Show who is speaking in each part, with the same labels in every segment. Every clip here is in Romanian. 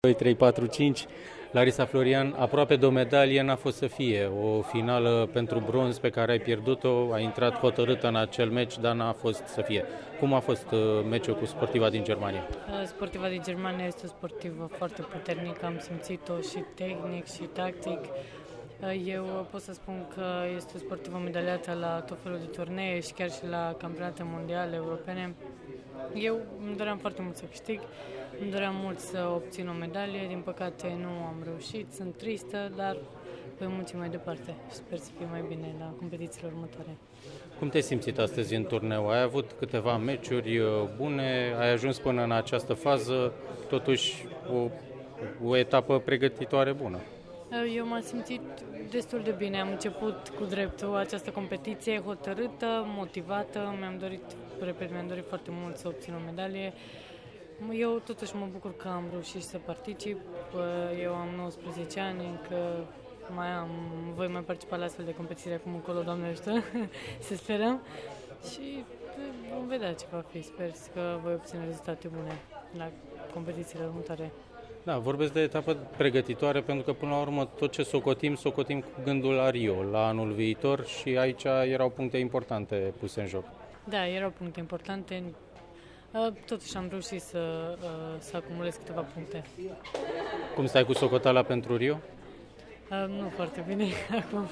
Speaker 1: 2, 3, 4, 5. Larisa Florian, aproape de o medalie n-a fost să fie. O finală pentru bronz pe care ai pierdut-o, ai intrat hotărâtă în acel meci, dar n-a fost să fie. Cum a fost meciul cu sportiva din Germania?
Speaker 2: Sportiva din Germania este o sportivă foarte puternică, am simțit-o și tehnic și tactic. Eu pot să spun că este o sportivă medaliată la tot felul de turnee și chiar și la campionate mondiale, europene. Eu îmi doream foarte mult să câștig, îmi doream mult să obțin o medalie, din păcate nu am reușit, sunt tristă, dar voi munci mai departe și sper să fie mai bine la competițiile următoare.
Speaker 1: Cum te-ai simțit astăzi în turneu? Ai avut câteva meciuri bune, ai ajuns până în această fază, totuși o etapă pregătitoare bună.
Speaker 2: Eu m-am simțit destul de bine, am început cu dreptul această competiție hotărâtă, motivată, mi-am dorit foarte mult să obțin o medalie. Eu totuși mă bucur că am reușit să particip, eu am 19 ani, încă voi mai participa la astfel de competiții acum încolo, Doamne ajută, să sperăm și vom vedea ce va fi, sper că voi obține rezultate bune la competițiile următoare.
Speaker 1: Da, vorbesc de etapă pregătitoare pentru că până la urmă tot ce socotim cu gândul la Rio, la anul viitor și aici erau puncte importante puse în joc.
Speaker 2: Da, erau puncte importante, totuși am reușit să acumulez câteva puncte.
Speaker 1: Cum stai cu socoteala pentru Rio?
Speaker 2: Nu foarte bine acum.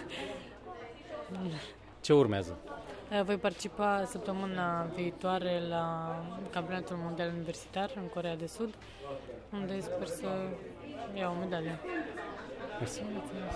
Speaker 1: Ce urmează?
Speaker 2: Voi participa săptămâna viitoare la Campionatul Mondial Universitar în Coreea de Sud, unde sper să iau o medalie.
Speaker 1: Mersi.